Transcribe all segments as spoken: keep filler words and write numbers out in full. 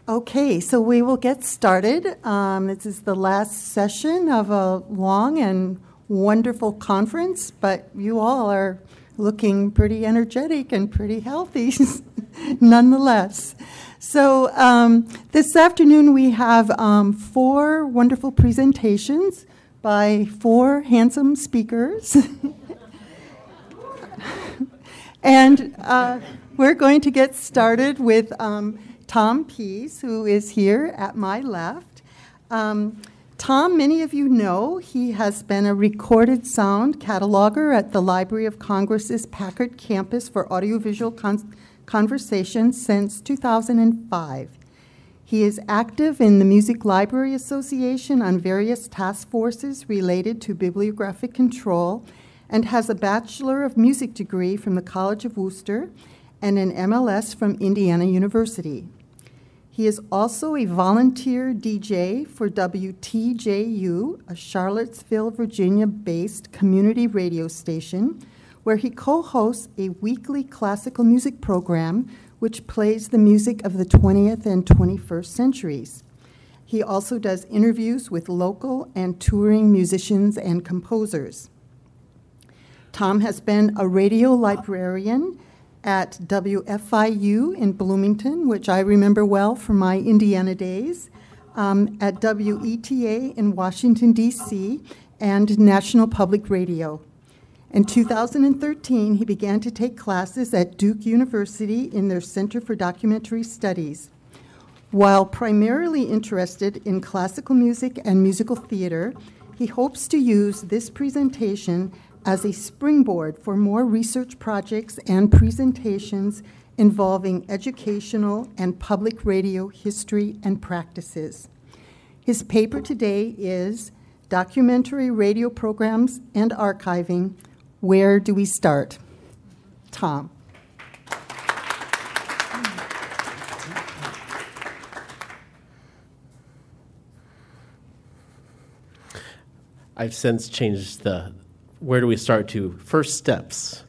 Okay, so we will get started. Um, this is the last session of a long and wonderful conference, but you all are looking pretty energetic and pretty healthy nonetheless. So um, this afternoon we have um, four wonderful presentations by four handsome speakers. And uh, we're going to get started with um, Tom Pease, who is here at my left. Um, Tom, many of you know, he has been a recorded sound cataloger at the Library of Congress's Packard campus for audiovisual con- conversation since two thousand five. He is active in the Music Library Association on various task forces related to bibliographic control, and has a Bachelor of Music degree from the College of Wooster and an M L S from Indiana University. He is also a volunteer D J for W T J U, a Charlottesville, Virginia-based community radio station, where he co-hosts a weekly classical music program which plays the music of the twentieth and twenty-first centuries. He also does interviews with local and touring musicians and composers. Tom has been a radio librarian at W F I U in Bloomington, which I remember well from my Indiana days, um, at W E T A in Washington, D C, and National Public Radio. In two thousand thirteen, he began to take classes at Duke University in their Center for Documentary Studies. While primarily interested in classical music and musical theater, he hopes to use this presentation as a springboard for more research projects and presentations involving educational and public radio history and practices. His paper today is Documentary Radio Programs and Archiving. Where do we start? Tom. I've since changed the where do we start to first steps.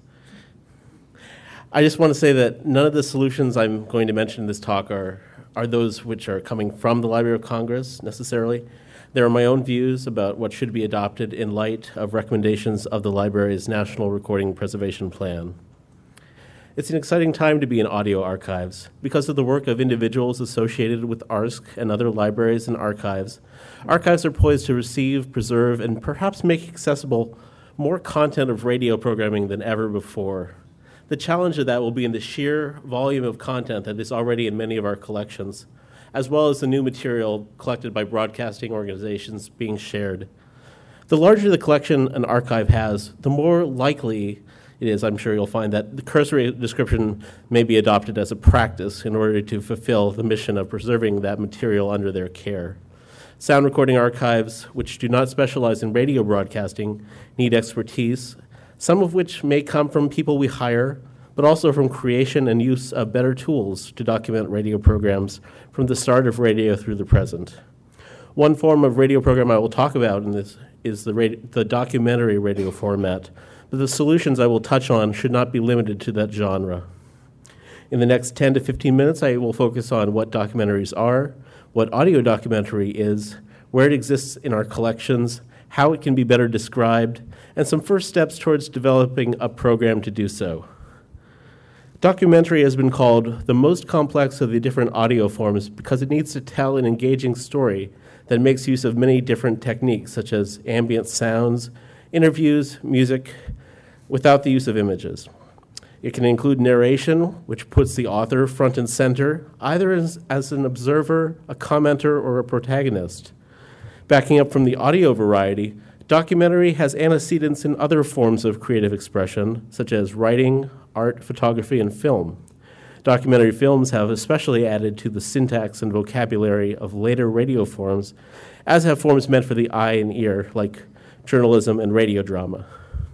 I just want to say that none of the solutions I'm going to mention in this talk are, are those which are coming from the Library of Congress necessarily. There are my own views about what should be adopted in light of recommendations of the library's National Recording Preservation Plan. It's an exciting time to be in audio archives. Because of the work of individuals associated with A R S C and other libraries and archives, archives are poised to receive, preserve, and perhaps make accessible more content of radio programming than ever before. The challenge of that will be in the sheer volume of content that is already in many of our collections, as well as the new material collected by broadcasting organizations being shared. The larger the collection an archive has, the more likely it is, I'm sure you'll find, that the cursory description may be adopted as a practice in order to fulfill the mission of preserving that material under their care. Sound recording archives, which do not specialize in radio broadcasting, need expertise, some of which may come from people we hire, but also from creation and use of better tools to document radio programs from the start of radio through the present. One form of radio program I will talk about in this is the, radio, the documentary radio format, but the solutions I will touch on should not be limited to that genre. In the next ten to fifteen minutes, I will focus on what documentaries are, what audio documentary is, where it exists in our collections, how it can be better described, and some first steps towards developing a program to do so. Documentary has been called the most complex of the different audio forms because it needs to tell an engaging story that makes use of many different techniques such as ambient sounds, interviews, music, without the use of images. It can include narration, which puts the author front and center, either as, as an observer, a commenter, or a protagonist. Backing up from the audio variety, documentary has antecedents in other forms of creative expression, such as writing, art, photography, and film. Documentary films have especially added to the syntax and vocabulary of later radio forms, as have forms meant for the eye and ear, like journalism and radio drama.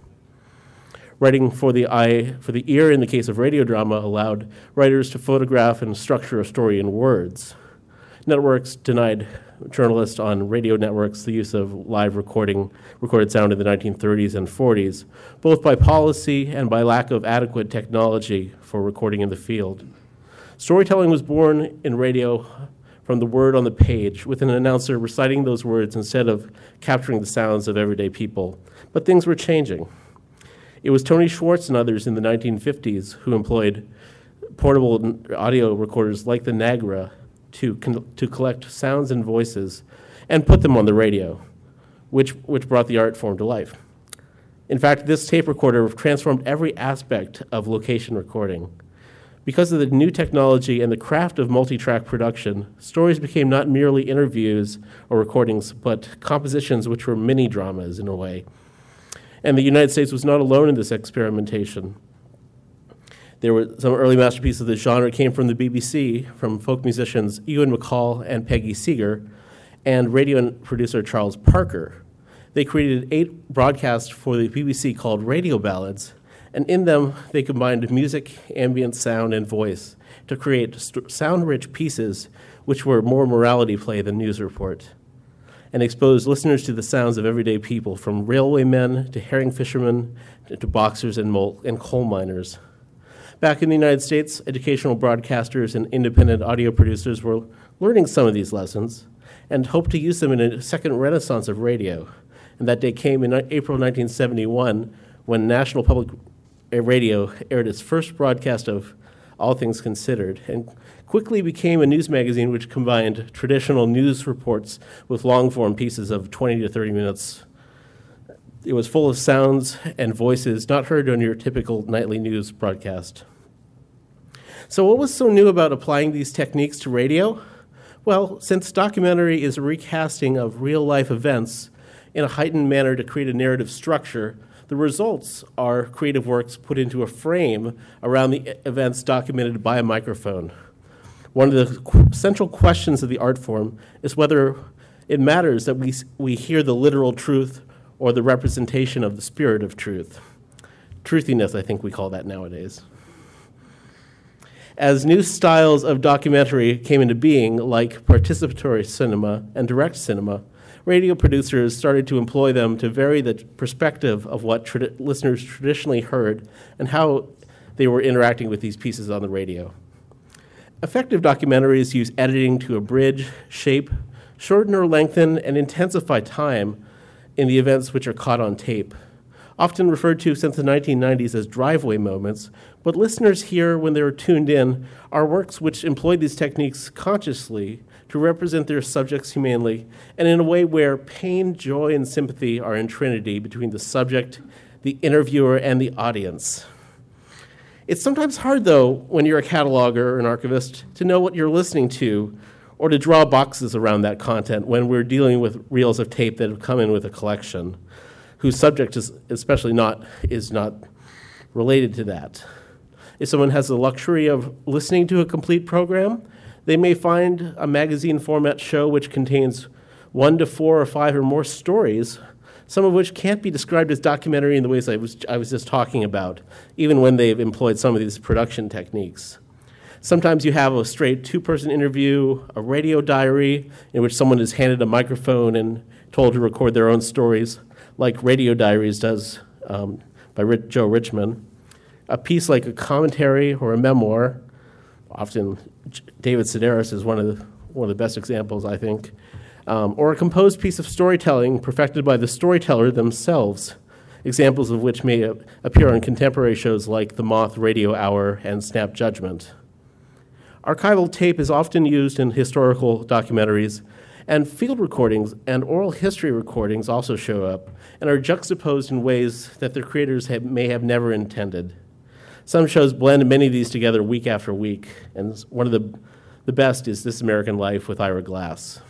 Writing for the eye, for the ear in the case of radio drama allowed writers to photograph and structure a story in words. Networks denied journalists on radio networks the use of live recording, recorded sound in the nineteen thirties and forties, both by policy and by lack of adequate technology for recording in the field. Storytelling was born in radio from the word on the page, with an announcer reciting those words instead of capturing the sounds of everyday people. But things were changing. It was Tony Schwartz and others in the nineteen fifties who employed portable audio recorders like the Nagra to, con- to collect sounds and voices and put them on the radio, which, which brought the art form to life. In fact, this tape recorder transformed every aspect of location recording. Because of the new technology and the craft of multi-track production, stories became not merely interviews or recordings, but compositions which were mini-dramas in a way. And the United States was not alone in this experimentation. There were some early masterpieces of the genre came from the B B C, from folk musicians Ewan MacColl and Peggy Seeger, and radio producer Charles Parker. They created eight broadcasts for the B B C called Radio Ballads, and in them they combined music, ambient sound, and voice to create st- sound-rich pieces which were more morality play than news report, and exposed listeners to the sounds of everyday people, from railwaymen to herring fishermen to boxers and, mol- and coal miners. Back in the United States, educational broadcasters and independent audio producers were learning some of these lessons and hoped to use them in a second renaissance of radio. And that day came in April nineteen seventy-one when National Public Radio aired its first broadcast of All Things Considered, and quickly became a news magazine which combined traditional news reports with long-form pieces of twenty to thirty minutes. It was full of sounds and voices not heard on your typical nightly news broadcast. So what was so new about applying these techniques to radio? Well, since documentary is a recasting of real-life events in a heightened manner to create a narrative structure, the results are creative works put into a frame around the events documented by a microphone. One of the qu- central questions of the art form is whether it matters that we, we hear the literal truth or the representation of the spirit of truth. Truthiness, I think we call that nowadays. As new styles of documentary came into being, like participatory cinema and direct cinema, radio producers started to employ them to vary the perspective of what trad- listeners traditionally heard and how they were interacting with these pieces on the radio. Effective documentaries use editing to abridge, shape, shorten or lengthen, and intensify time in the events which are caught on tape. Often referred to since the nineteen nineties as driveway moments, what listeners hear when they're tuned in are works which employ these techniques consciously to represent their subjects humanely, and in a way where pain, joy, and sympathy are in trinity between the subject, the interviewer, and the audience. It's sometimes hard, though, when you're a cataloger or an archivist, to know what you're listening to or to draw boxes around that content when we're dealing with reels of tape that have come in with a collection, whose subject is especially not is not related to that. If someone has the luxury of listening to a complete program, they may find a magazine format show which contains one to four or five or more stories, some of which can't be described as documentary in the ways I was I was just talking about, even when they've employed some of these production techniques. Sometimes you have a straight two-person interview, a radio diary in which someone is handed a microphone and told to record their own stories, like Radio Diaries does um, by Rich, Joe Richman. A piece like a commentary or a memoir, often David Sedaris is one of the, one of the best examples, I think, um, or a composed piece of storytelling perfected by the storyteller themselves, examples of which may appear on contemporary shows like The Moth Radio Hour and Snap Judgment. Archival tape is often used in historical documentaries, and field recordings and oral history recordings also show up and are juxtaposed in ways that their creators have, may have never intended. Some shows blend many of these together week after week, and one of the, the best is This American Life with Ira Glass.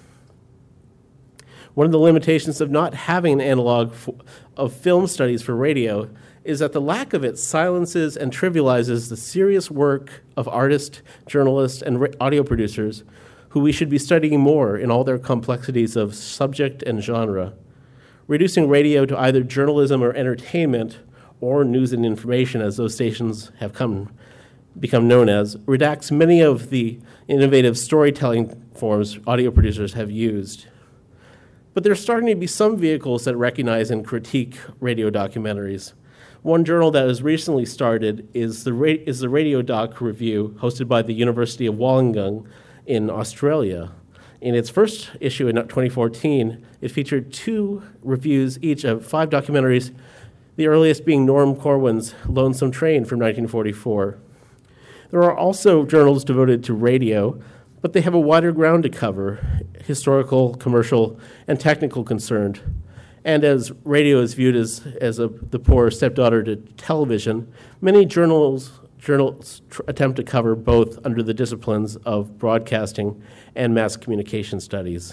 One of the limitations of not having an analog for, of film studies for radio is that the lack of it silences and trivializes the serious work of artists, journalists, and audio producers who we should be studying more in all their complexities of subject and genre. Reducing radio to either journalism or entertainment, or news and information, as those stations have come become known as, redacts many of the innovative storytelling forms audio producers have used. But there's starting to be some vehicles that recognize and critique radio documentaries. One journal that has recently started is the, ra- is the Radio Doc Review, hosted by the University of Wollongong in Australia. In its first issue in twenty fourteen, it featured two reviews each of five documentaries, the earliest being Norm Corwin's Lonesome Train from nineteen forty-four. There are also journals devoted to radio, but they have a wider ground to cover, historical, commercial, and technical concerned. And as radio is viewed as, as a, the poor stepdaughter to television, many journals, journals tr- attempt to cover both under the disciplines of broadcasting and mass communication studies.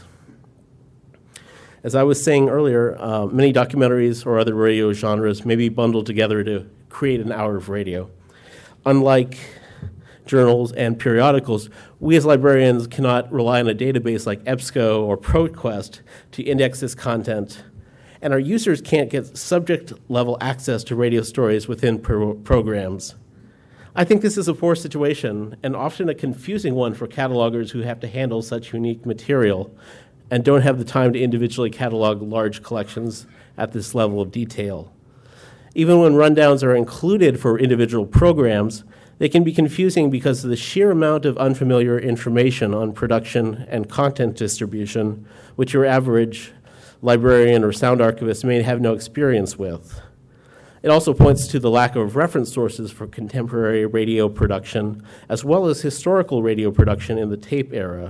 As I was saying earlier, uh, many documentaries or other radio genres may be bundled together to create an hour of radio. Unlike journals and periodicals, we as librarians cannot rely on a database like EBSCO or ProQuest to index this content, and our users can't get subject-level access to radio stories within pro- programs. I think this is a poor situation, and often a confusing one for catalogers who have to handle such unique material and don't have the time to individually catalog large collections at this level of detail. Even when rundowns are included for individual programs, they can be confusing because of the sheer amount of unfamiliar information on production and content distribution, which your average librarian or sound archivist may have no experience with. It also points to the lack of reference sources for contemporary radio production, as well as historical radio production in the tape era.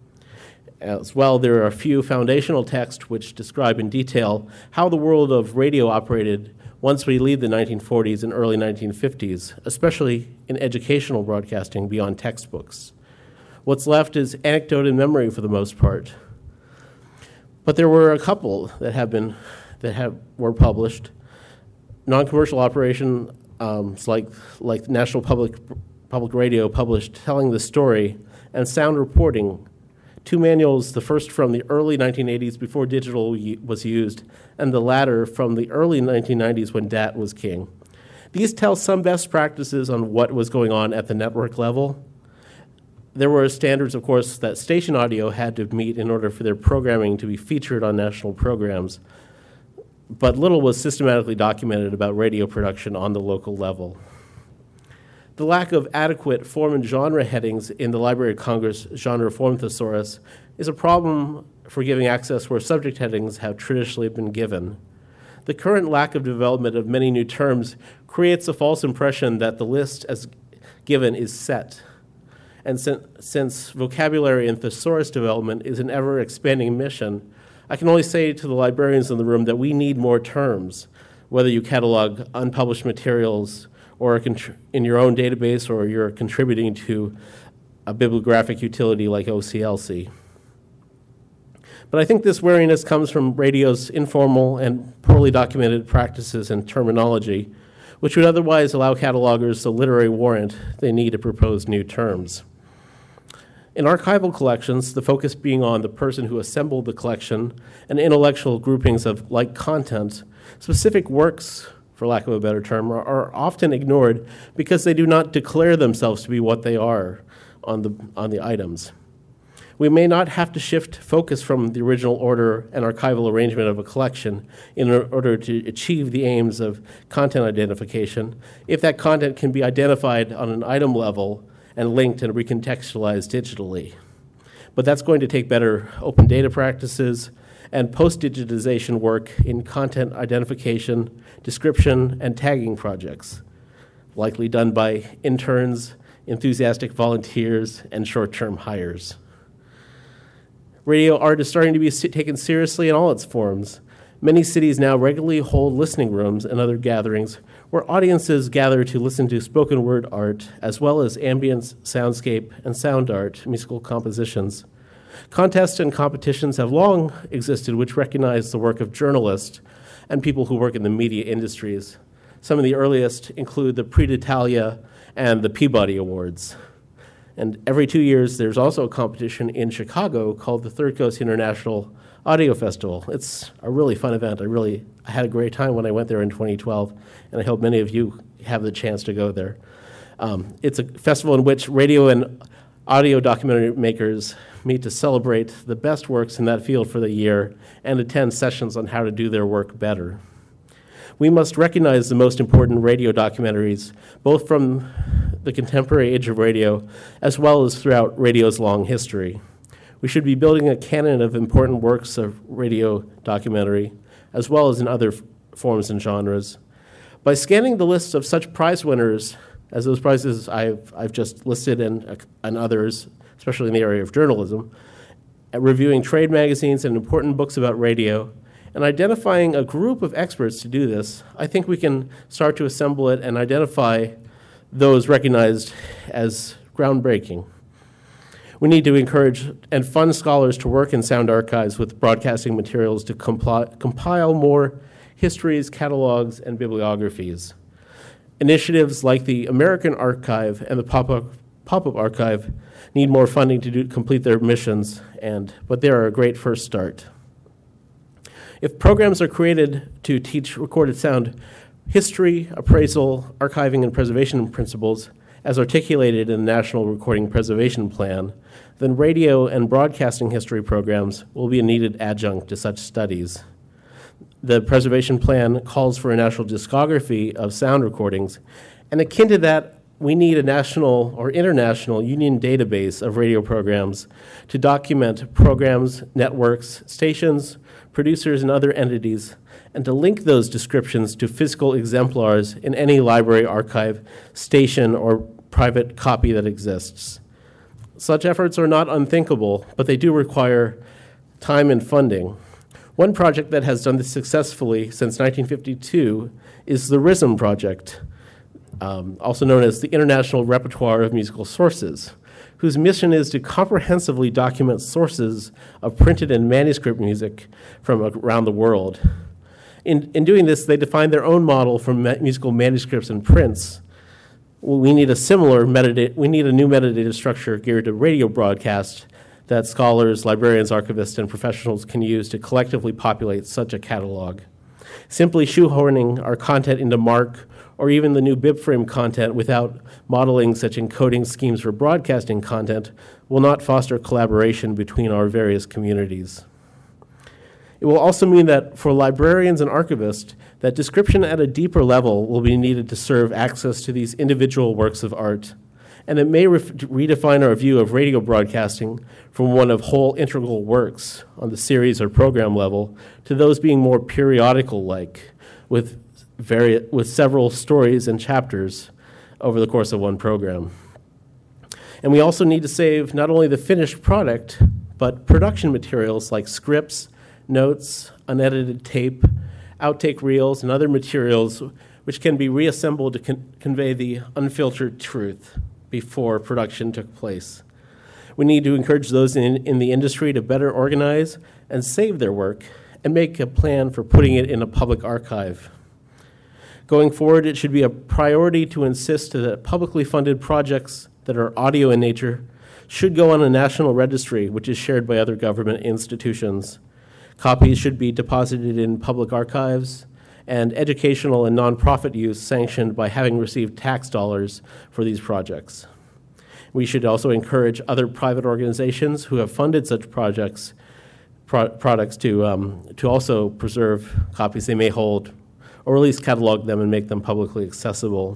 As well, there are a few foundational texts which describe in detail how the world of radio operated once we leave the nineteen forties and early nineteen fifties, especially in educational broadcasting beyond textbooks. What's left is anecdote and memory for the most part. But there were a couple that have been that have were published. Non-commercial operations um, like like National Public Public Radio published Telling the Story and Sound Reporting, two manuals, the first from the early nineteen eighties before digital was used, and the latter from the early nineteen nineties when D A T was king. These tell some best practices on what was going on at the network level. There were standards, of course, that station audio had to meet in order for their programming to be featured on national programs, but little was systematically documented about radio production on the local level. The lack of adequate form and genre headings in the Library of Congress Genre Form Thesaurus is a problem for giving access where subject headings have traditionally been given. The current lack of development of many new terms creates a false impression that the list as given is set. And since, since vocabulary and thesaurus development is an ever-expanding mission, I can only say to the librarians in the room that we need more terms, whether you catalog unpublished materials or in your own database, or you're contributing to a bibliographic utility like O C L C. But I think this wariness comes from radio's informal and poorly documented practices and terminology, which would otherwise allow catalogers the literary warrant they need to propose new terms. In archival collections, the focus being on the person who assembled the collection and intellectual groupings of like content, specific works, for lack of a better term, are, are often ignored because they do not declare themselves to be what they are on the, on the items. We may not have to shift focus from the original order and archival arrangement of a collection in order to achieve the aims of content identification if that content can be identified on an item level and linked and recontextualized digitally. But that's going to take better open data practices and post-digitization work in content identification, description, and tagging projects, likely done by interns, enthusiastic volunteers, and short-term hires. Radio art is starting to be taken seriously in all its forms. Many cities now regularly hold listening rooms and other gatherings where audiences gather to listen to spoken word art, as well as ambience, soundscape, and sound art, musical compositions. Contests and competitions have long existed which recognize the work of journalists and people who work in the media industries. Some of the earliest include the Prix d'Italia and the Peabody Awards. And every two years, there's also a competition in Chicago called the Third Coast International Audio Festival. It's a really fun event. I really I had a great time when I went there in twenty twelve, and I hope many of you have the chance to go there. Um, it's a festival in which radio and audio documentary makers meet to celebrate the best works in that field for the year and attend sessions on how to do their work better. We must recognize the most important radio documentaries, both from the contemporary age of radio as well as throughout radio's long history. We should be building a canon of important works of radio documentary, as well as in other f- forms and genres. By scanning the list of such prize winners, as those prizes I've, I've just listed and, and others, especially in the area of journalism, at reviewing trade magazines and important books about radio, and identifying a group of experts to do this, I think we can start to assemble it and identify those recognized as groundbreaking. We need to encourage and fund scholars to work in sound archives with broadcasting materials to compli- compile more histories, catalogs, and bibliographies. Initiatives like the American Archive and the Pop-Up, Pop-Up Archive need more funding to do, complete their missions, and but they are a great first start. If programs are created to teach recorded sound history, appraisal, archiving, and preservation principles, as articulated in the National Recording Preservation Plan, then radio and broadcasting history programs will be a needed adjunct to such studies. The Preservation Plan calls for a national discography of sound recordings, and akin to that, we need a national or international union database of radio programs to document programs, networks, stations, producers, and other entities, and to link those descriptions to physical exemplars in any library, archive, station, or private copy that exists. Such efforts are not unthinkable, but they do require time and funding. One project that has done this successfully since nineteen fifty-two is the RISM project, um, also known as the International Repertoire of Musical Sources, whose mission is to comprehensively document sources of printed and manuscript music from around the world. In, in doing this, they define their own model for ma- musical manuscripts and prints. We need a similar metadata, we need a new metadata structure geared to radio broadcast that scholars, librarians, archivists, and professionals can use to collectively populate such a catalog. Simply shoehorning our content into MARC or even the new BibFrame content without modeling such encoding schemes for broadcasting content will not foster collaboration between our various communities. It will also mean that for librarians and archivists, that description at a deeper level will be needed to serve access to these individual works of art. And it may ref- redefine our view of radio broadcasting from one of whole integral works on the series or program level to those being more periodical-like, with, vari- with several stories and chapters over the course of one program. And we also need to save not only the finished product, but production materials like scripts, notes, unedited tape, outtake reels, and other materials which can be reassembled to con- convey the unfiltered truth before production took place. We need to encourage those in, in the industry to better organize and save their work and make a plan for putting it in a public archive. Going forward, it should be a priority to insist that publicly funded projects that are audio in nature should go on a national registry, which is shared by other government institutions. Copies should be deposited in public archives, and educational and nonprofit use sanctioned by having received tax dollars for these projects. We should also encourage other private organizations who have funded such projects, pro- products to, um, to also preserve copies they may hold, or at least catalog them and make them publicly accessible.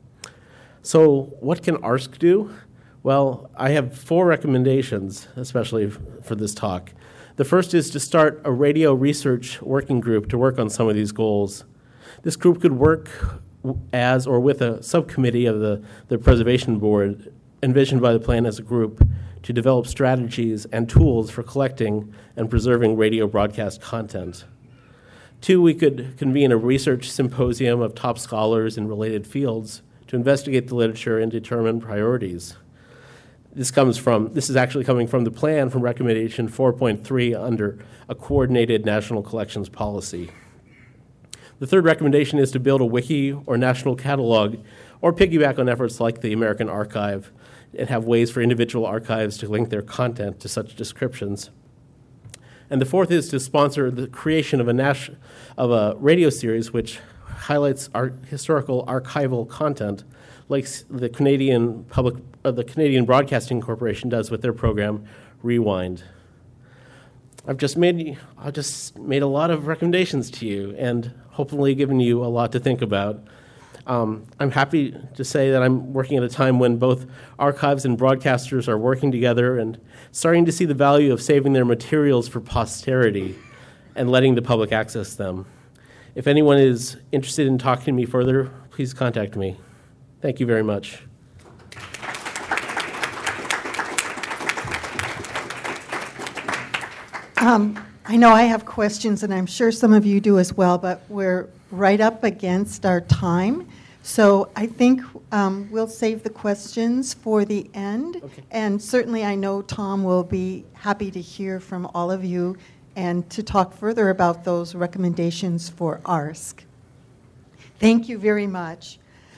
So what can A R S C do? Well, I have four recommendations, especially for this talk. The first is to start a radio research working group to work on some of these goals. This group could work as or with a subcommittee of the, the Preservation Board envisioned by the plan as a group to develop strategies and tools for collecting and preserving radio broadcast content. Two, we could convene a research symposium of top scholars in related fields to investigate the literature and determine priorities. This comes from, this is actually coming from the plan from recommendation four point three under a coordinated national collections policy. The third recommendation is to build a wiki or national catalog or piggyback on efforts like the American Archive and have ways for individual archives to link their content to such descriptions. And the fourth is to sponsor the creation of a, nas- of a radio series which highlights our historical archival content like the Canadian Public, uh, the Canadian Broadcasting Corporation does with their program, Rewind. I've just made I just made a lot of recommendations to you, and hopefully given you a lot to think about. Um, I'm happy to say that I'm working at a time when both archives and broadcasters are working together and starting to see the value of saving their materials for posterity and letting the public access them. If anyone is interested in talking to me further, please contact me. Thank you very much. Um, I know I have questions, and I'm sure some of you do as well, but we're right up against our time. So I think um, we'll save the questions for the end. Okay. And certainly I know Tom will be happy to hear from all of you and to talk further about those recommendations for A R S C. Thank you very much.